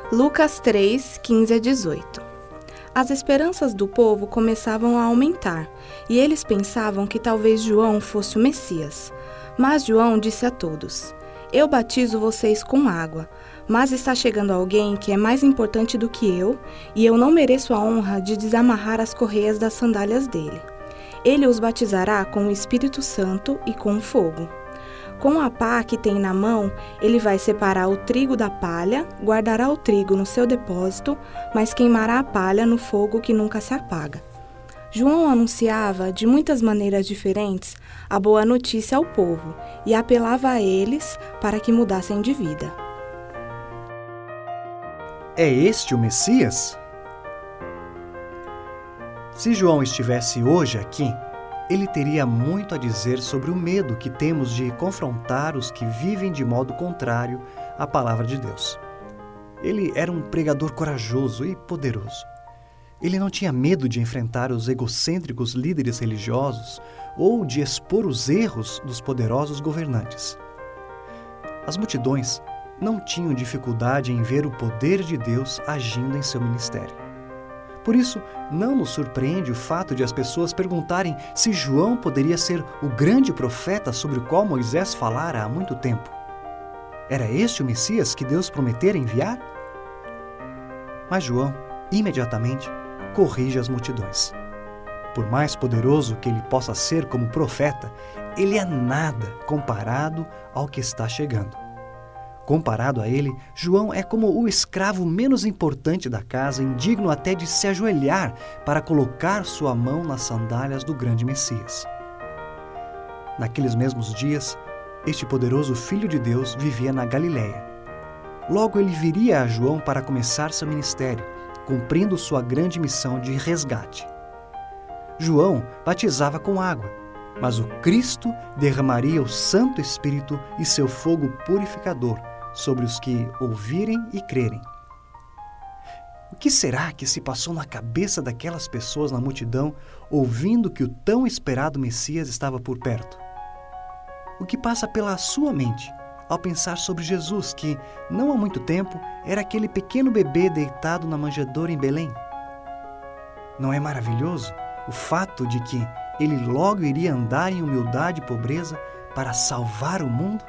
Lucas 3, 15 a 18. As esperanças do povo começavam a aumentar, e eles pensavam que talvez João fosse o Messias. Mas João disse a todos: Eu batizo vocês com água, mas está chegando alguém que é mais importante do que eu, e eu não mereço a honra de desamarrar as correias das sandálias dele. Ele os batizará com o Espírito Santo e com fogo. Com a pá que tem na mão, ele vai separar o trigo da palha, guardará o trigo no seu depósito, mas queimará a palha no fogo que nunca se apaga. João anunciava, de muitas maneiras diferentes, a boa notícia ao povo e apelava a eles para que mudassem de vida. É este o Messias? Se João estivesse hoje aqui, ele teria muito a dizer sobre o medo que temos de confrontar os que vivem de modo contrário à palavra de Deus. Ele era um pregador corajoso e poderoso. Ele não tinha medo de enfrentar os egocêntricos líderes religiosos ou de expor os erros dos poderosos governantes. As multidões não tinham dificuldade em ver o poder de Deus agindo em seu ministério. Por isso, não nos surpreende o fato de as pessoas perguntarem se João poderia ser o grande profeta sobre o qual Moisés falara há muito tempo. Era este o Messias que Deus prometera enviar? Mas João, imediatamente, corrige as multidões. Por mais poderoso que ele possa ser como profeta, ele é nada comparado ao que está chegando. Comparado a ele, João é como o escravo menos importante da casa, indigno até de se ajoelhar para colocar sua mão nas sandálias do grande Messias. Naqueles mesmos dias, este poderoso Filho de Deus vivia na Galileia. Logo ele viria a João para começar seu ministério, cumprindo sua grande missão de resgate. João batizava com água, mas o Cristo derramaria o Santo Espírito e seu fogo purificador sobre os que ouvirem e crerem. O que será que se passou na cabeça daquelas pessoas na multidão, ouvindo que o tão esperado Messias estava por perto? O que passa pela sua mente ao pensar sobre Jesus, que, não há muito tempo, era aquele pequeno bebê deitado na manjedoura em Belém? Não é maravilhoso o fato de que ele logo iria andar em humildade e pobreza para salvar o mundo?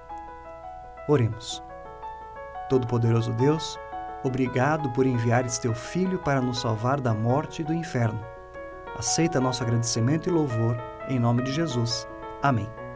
Oremos. Todo-Poderoso Deus, obrigado por enviares teu Filho para nos salvar da morte e do inferno. Aceita nosso agradecimento e louvor, em nome de Jesus. Amém.